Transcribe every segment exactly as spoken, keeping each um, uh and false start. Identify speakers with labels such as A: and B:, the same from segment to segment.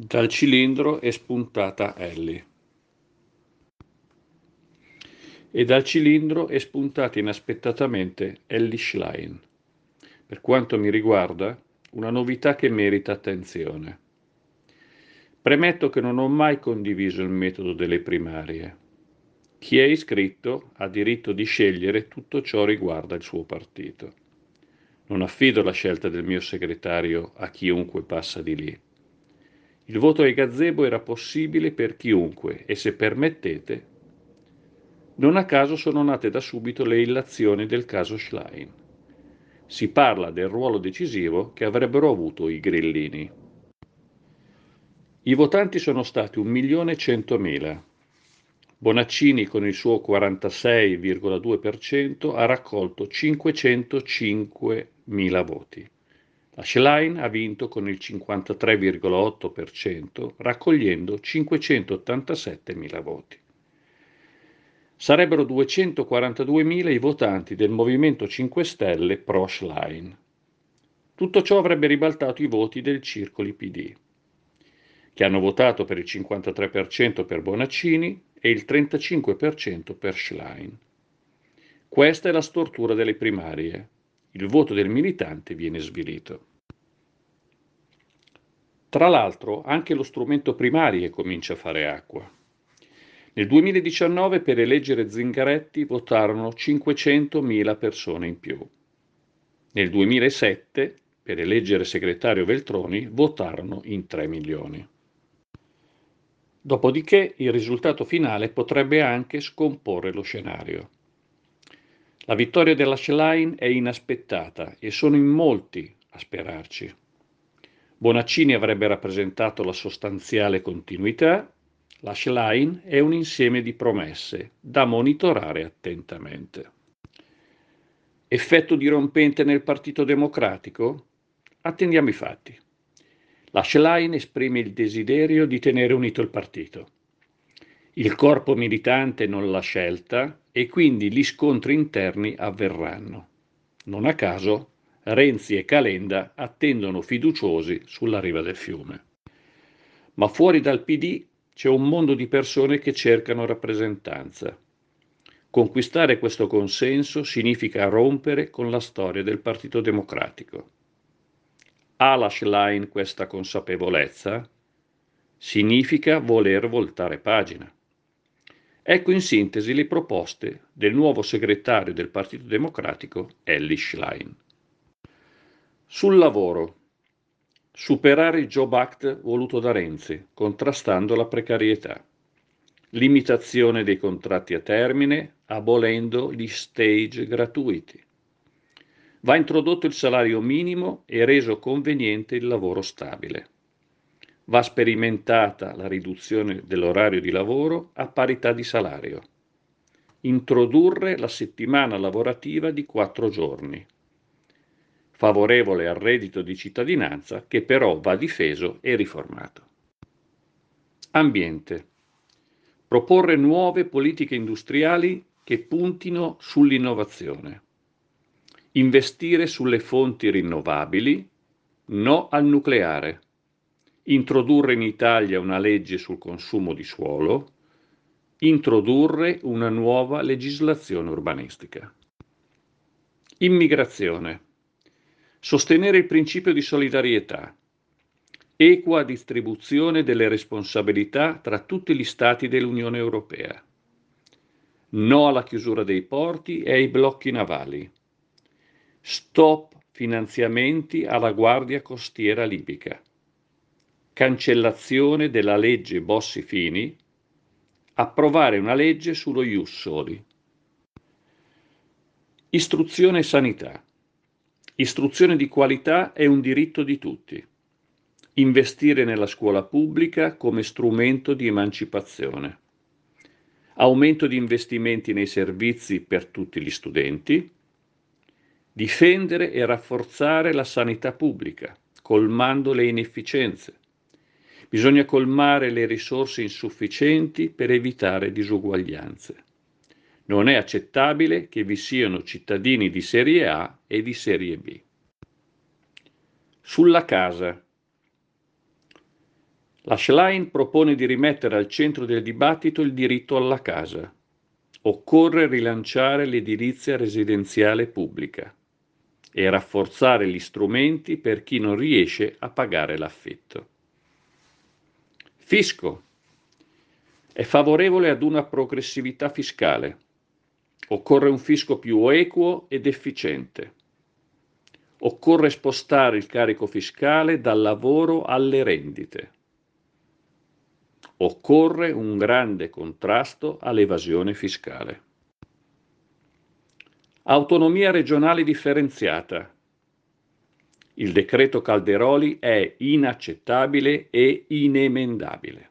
A: Dal cilindro è spuntata Ellie. E dal cilindro è spuntata inaspettatamente Ellie Schlein. Per quanto mi riguarda, una novità che merita attenzione. Premetto che non ho mai condiviso il metodo delle primarie. Chi è iscritto ha diritto di scegliere tutto ciò riguarda il suo partito. Non affido la scelta del mio segretario a chiunque passa di lì. Il voto ai gazebo era possibile per chiunque e, se permettete, non a caso sono nate da subito le illazioni del caso Schlein. Si parla del ruolo decisivo che avrebbero avuto i grillini. I votanti sono stati un milione centomila. Bonaccini con il suo quarantasei virgola due per cento ha raccolto cinquecentocinquemila voti. La Schlein ha vinto con il cinquantatré virgola otto per cento, raccogliendo cinquecentottantasettemila voti. Sarebbero duecentoquarantaduemila i votanti del Movimento cinque Stelle pro Schlein. Tutto ciò avrebbe ribaltato i voti del Circoli P D, che hanno votato per il cinquantatré per cento per Bonaccini e il trentacinque per cento per Schlein. Questa è la stortura delle primarie. Il voto del militante viene svilito. Tra l'altro, anche lo strumento primarie comincia a fare acqua. Nel duemiladiciannove per eleggere Zingaretti votarono cinquecentomila persone in più. Nel duemilasette per eleggere segretario Veltroni votarono in tre milioni. Dopodiché il risultato finale potrebbe anche scomporre lo scenario. La vittoria della Schlein è inaspettata e sono in molti a sperarci. Bonaccini avrebbe rappresentato la sostanziale continuità, la Schlein è un insieme di promesse da monitorare attentamente. Effetto dirompente nel Partito Democratico? Attendiamo i fatti. La Schlein esprime il desiderio di tenere unito il partito. Il corpo militante non l'ha scelta e quindi gli scontri interni avverranno. Non a caso, Renzi e Calenda attendono fiduciosi sulla riva del fiume. Ma fuori dal P D c'è un mondo di persone che cercano rappresentanza. Conquistare questo consenso significa rompere con la storia del Partito Democratico. Ha la Schlein questa consapevolezza? Significa voler voltare pagina. Ecco in sintesi le proposte del nuovo segretario del Partito Democratico, Elly Schlein. Sul lavoro. Superare il Job Act voluto da Renzi, contrastando la precarietà. Limitazione dei contratti a termine, abolendo gli stage gratuiti. Va introdotto il salario minimo e reso conveniente il lavoro stabile. Va sperimentata la riduzione dell'orario di lavoro a parità di salario. Introdurre la settimana lavorativa di quattro giorni. Favorevole al reddito di cittadinanza che però va difeso e riformato. Ambiente. Proporre nuove politiche industriali che puntino sull'innovazione. Investire sulle fonti rinnovabili, no al nucleare. Introdurre in Italia una legge sul consumo di suolo. Introdurre una nuova legislazione urbanistica. Immigrazione. Sostenere il principio di solidarietà. Equa distribuzione delle responsabilità tra tutti gli Stati dell'Unione Europea. No alla chiusura dei porti e ai blocchi navali. Stop finanziamenti alla Guardia Costiera libica. Cancellazione della legge Bossi-Fini. Approvare una legge sullo ius soli. Istruzione e sanità. Istruzione di qualità è un diritto di tutti. Investire nella scuola pubblica come strumento di emancipazione. Aumento di investimenti nei servizi per tutti gli studenti. Difendere e rafforzare la sanità pubblica, colmando le inefficienze. Bisogna colmare le risorse insufficienti per evitare disuguaglianze. Non è accettabile che vi siano cittadini di serie A e di serie B. Sulla casa. La Schlein propone di rimettere al centro del dibattito il diritto alla casa. Occorre rilanciare l'edilizia residenziale pubblica e rafforzare gli strumenti per chi non riesce a pagare l'affitto. Fisco. È favorevole ad una progressività fiscale. Occorre un fisco più equo ed efficiente. Occorre spostare il carico fiscale dal lavoro alle rendite. Occorre un grande contrasto all'evasione fiscale. Autonomia regionale differenziata. Il decreto Calderoli è inaccettabile e inemendabile.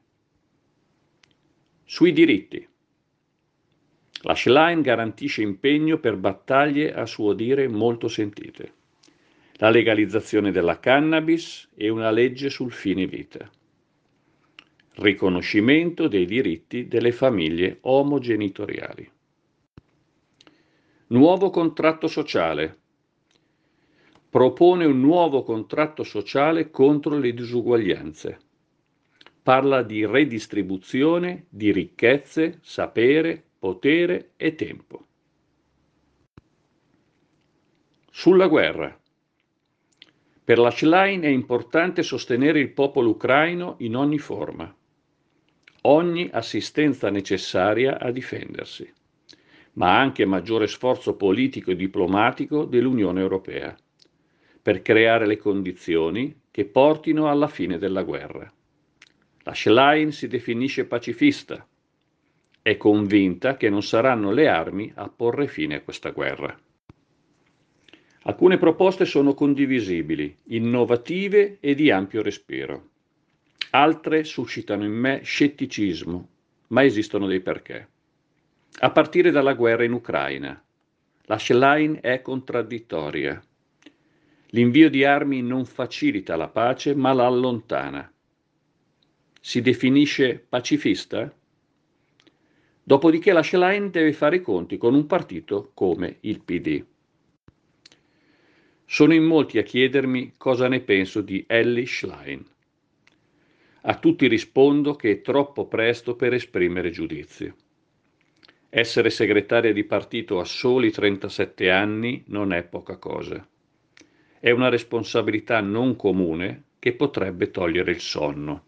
A: Sui diritti. La Schlein garantisce impegno per battaglie a suo dire molto sentite. La legalizzazione della cannabis e una legge sul fine vita. Riconoscimento dei diritti delle famiglie omogenitoriali. Nuovo contratto sociale. Propone un nuovo contratto sociale contro le disuguaglianze. Parla di redistribuzione di ricchezze, sapere, potere e tempo. Sulla guerra. Per la Schlein è importante sostenere il popolo ucraino in ogni forma, ogni assistenza necessaria a difendersi, ma anche maggiore sforzo politico e diplomatico dell'Unione Europea, per creare le condizioni che portino alla fine della guerra. La Schlein si definisce pacifista, è convinta che non saranno le armi a porre fine a questa guerra. Alcune proposte sono condivisibili, innovative e di ampio respiro. Altre suscitano in me scetticismo, ma esistono dei perché. A partire dalla guerra in Ucraina. La Schlein è contraddittoria. L'invio di armi non facilita la pace, ma la allontana. Si definisce pacifista? Dopodiché la Schlein deve fare i conti con un partito come il P D. Sono in molti a chiedermi cosa ne penso di Elly Schlein. A tutti rispondo che è troppo presto per esprimere giudizi. Essere segretaria di partito a soli trentasette anni non è poca cosa. È una responsabilità non comune che potrebbe togliere il sonno.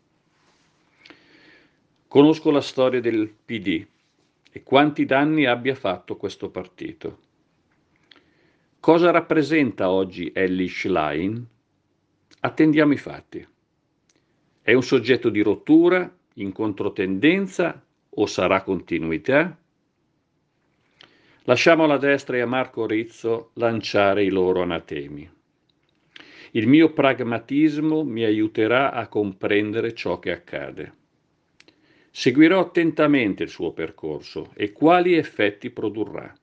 A: Conosco la storia del P D e quanti danni abbia fatto questo partito. Cosa rappresenta oggi Elly Schlein? Attendiamo i fatti. È un soggetto di rottura, in controtendenza o sarà continuità? Lasciamo alla destra e a Marco Rizzo lanciare i loro anatemi. Il mio pragmatismo mi aiuterà a comprendere ciò che accade. Seguirò attentamente il suo percorso e quali effetti produrrà.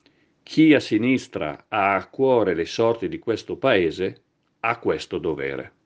A: Chi a sinistra ha a cuore le sorti di questo Paese ha questo dovere.